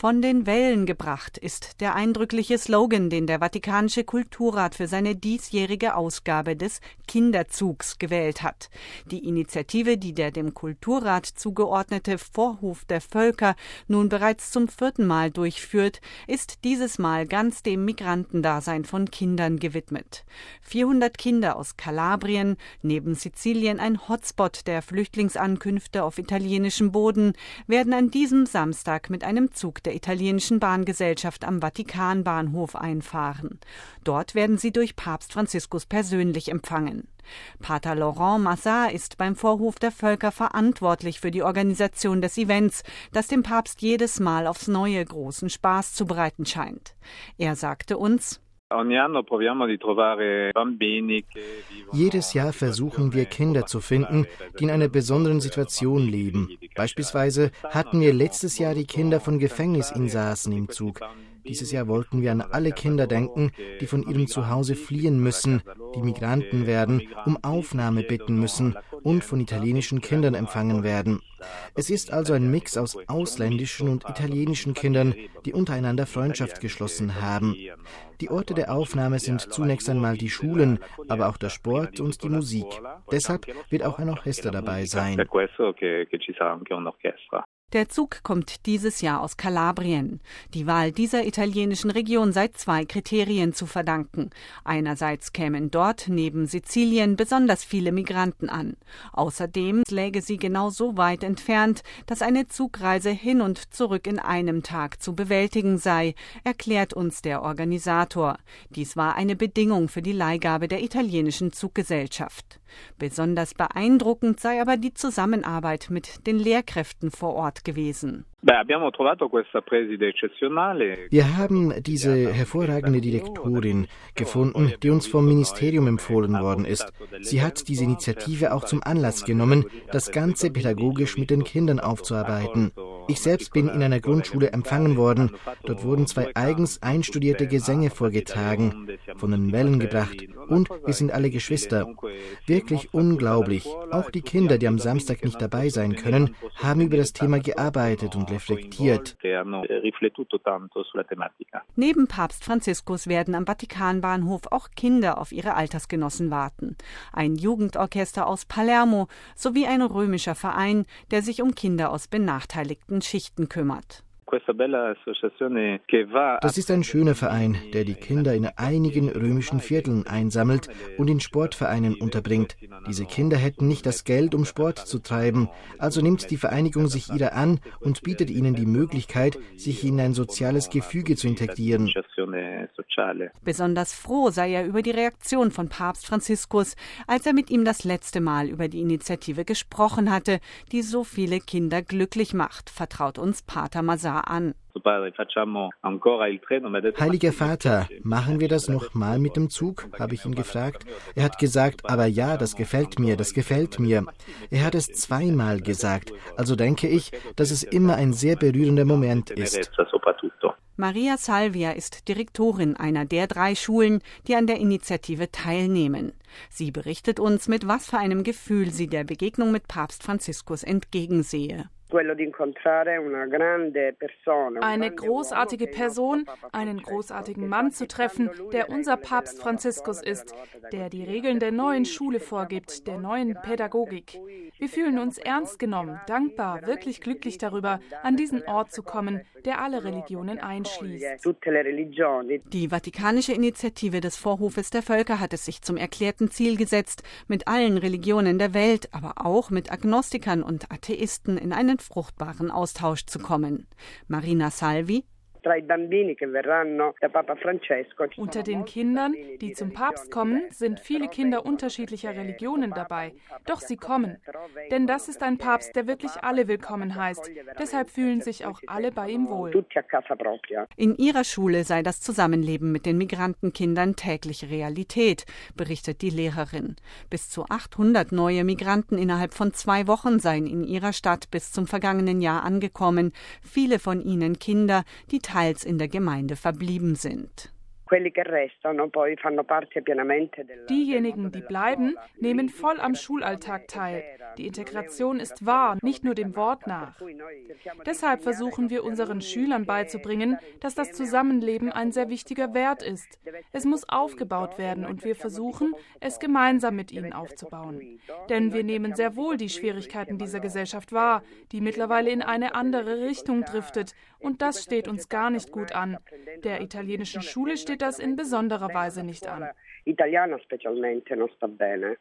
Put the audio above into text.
Von den Wellen gebracht ist der eindrückliche Slogan, den der Vatikanische Kulturrat für seine diesjährige Ausgabe des Kinderzugs gewählt hat. Die Initiative, die der dem Kulturrat zugeordnete Vorhof der Völker nun bereits zum 4. Mal durchführt, ist dieses Mal ganz dem Migrantendasein von Kindern gewidmet. 400 Kinder aus Kalabrien, neben Sizilien ein Hotspot der Flüchtlingsankünfte auf italienischem Boden, werden an diesem Samstag mit einem Zug der italienischen Bahngesellschaft am Vatikanbahnhof einfahren. Dort werden sie durch Papst Franziskus persönlich empfangen. Pater Laurent Massart ist beim Vorhof der Völker verantwortlich für die Organisation des Events, das dem Papst jedes Mal aufs Neue großen Spaß zu bereiten scheint. Er sagte uns: Jedes Jahr versuchen wir Kinder zu finden, die in einer besonderen Situation leben. Beispielsweise hatten wir letztes Jahr die Kinder von Gefängnisinsassen im Zug. Dieses Jahr wollten wir an alle Kinder denken, die von ihrem Zuhause fliehen müssen, die Migranten werden, um Aufnahme bitten müssen und von italienischen Kindern empfangen werden. Es ist also ein Mix aus ausländischen und italienischen Kindern, die untereinander Freundschaft geschlossen haben. Die Orte der Aufnahme sind zunächst einmal die Schulen, aber auch der Sport und die Musik. Deshalb wird auch ein Orchester dabei sein. Der Zug kommt dieses Jahr aus Kalabrien. Die Wahl dieser italienischen Region sei 2 Kriterien zu verdanken. Einerseits kämen dort neben Sizilien besonders viele Migranten an. Außerdem läge sie genau so weit entfernt, dass eine Zugreise hin und zurück in einem Tag zu bewältigen sei, erklärt uns der Organisator. Dies war eine Bedingung für die Leihgabe der italienischen Zuggesellschaft. Besonders beeindruckend sei aber die Zusammenarbeit mit den Lehrkräften vor Ort gewesen. Wir haben diese hervorragende Direktorin gefunden, die uns vom Ministerium empfohlen worden ist. Sie hat diese Initiative auch zum Anlass genommen, das Ganze pädagogisch mit den Kindern aufzuarbeiten. Ich selbst bin in einer Grundschule empfangen worden. Dort wurden 2 eigens einstudierte Gesänge vorgetragen, von den Wellen gebracht, und wir sind alle Geschwister. Wirklich unglaublich. Auch die Kinder, die am Samstag nicht dabei sein können, haben über das Thema gearbeitet und reflektiert. Neben Papst Franziskus werden am Vatikanbahnhof auch Kinder auf ihre Altersgenossen warten. Ein Jugendorchester aus Palermo sowie ein römischer Verein, der sich um Kinder aus benachteiligten Schichten kümmert. Das ist ein schöner Verein, der die Kinder in einigen römischen Vierteln einsammelt und in Sportvereinen unterbringt. Diese Kinder hätten nicht das Geld, um Sport zu treiben, also nimmt die Vereinigung sich ihrer an und bietet ihnen die Möglichkeit, sich in ein soziales Gefüge zu integrieren. Besonders froh sei er über die Reaktion von Papst Franziskus, als er mit ihm das letzte Mal über die Initiative gesprochen hatte, die so viele Kinder glücklich macht, vertraut uns Pater Massart an. Heiliger Vater, machen wir das noch mal mit dem Zug, habe ich ihn gefragt. Er hat gesagt, aber ja, das gefällt mir, das gefällt mir. Er hat es 2-mal gesagt, also denke ich, dass es immer ein sehr berührender Moment ist. Maria Salvia ist Direktorin einer der 3 Schulen, die an der Initiative teilnehmen. Sie berichtet uns, mit was für einem Gefühl sie der Begegnung mit Papst Franziskus entgegensehe. Eine großartige Person, einen großartigen Mann zu treffen, der unser Papst Franziskus ist, der die Regeln der neuen Schule vorgibt, der neuen Pädagogik. Wir fühlen uns ernst genommen, dankbar, wirklich glücklich darüber, an diesen Ort zu kommen, der alle Religionen einschließt. Die Vatikanische Initiative des Vorhofes der Völker hat es sich zum erklärten Ziel gesetzt, mit allen Religionen der Welt, aber auch mit Agnostikern und Atheisten in einen fruchtbaren Austausch zu kommen. Marina Salvi: Unter den Kindern, die zum Papst kommen, sind viele Kinder unterschiedlicher Religionen dabei. Doch sie kommen. Denn das ist ein Papst, der wirklich alle willkommen heißt. Deshalb fühlen sich auch alle bei ihm wohl. In ihrer Schule sei das Zusammenleben mit den Migrantenkindern tägliche Realität, berichtet die Lehrerin. Bis zu 800 neue Migranten innerhalb von 2 Wochen seien in ihrer Stadt bis zum vergangenen Jahr angekommen. Viele von ihnen Kinder, die teils in der Gemeinde verblieben sind. Diejenigen, die bleiben, nehmen voll am Schulalltag teil. Die Integration ist wahr, nicht nur dem Wort nach. Deshalb versuchen wir unseren Schülern beizubringen, dass das Zusammenleben ein sehr wichtiger Wert ist. Es muss aufgebaut werden und wir versuchen, es gemeinsam mit ihnen aufzubauen. Denn wir nehmen sehr wohl die Schwierigkeiten dieser Gesellschaft wahr, die mittlerweile in eine andere Richtung driftet. Und das steht uns gar nicht gut an. Der italienischen Schule steht das in besonderer Weise nicht an.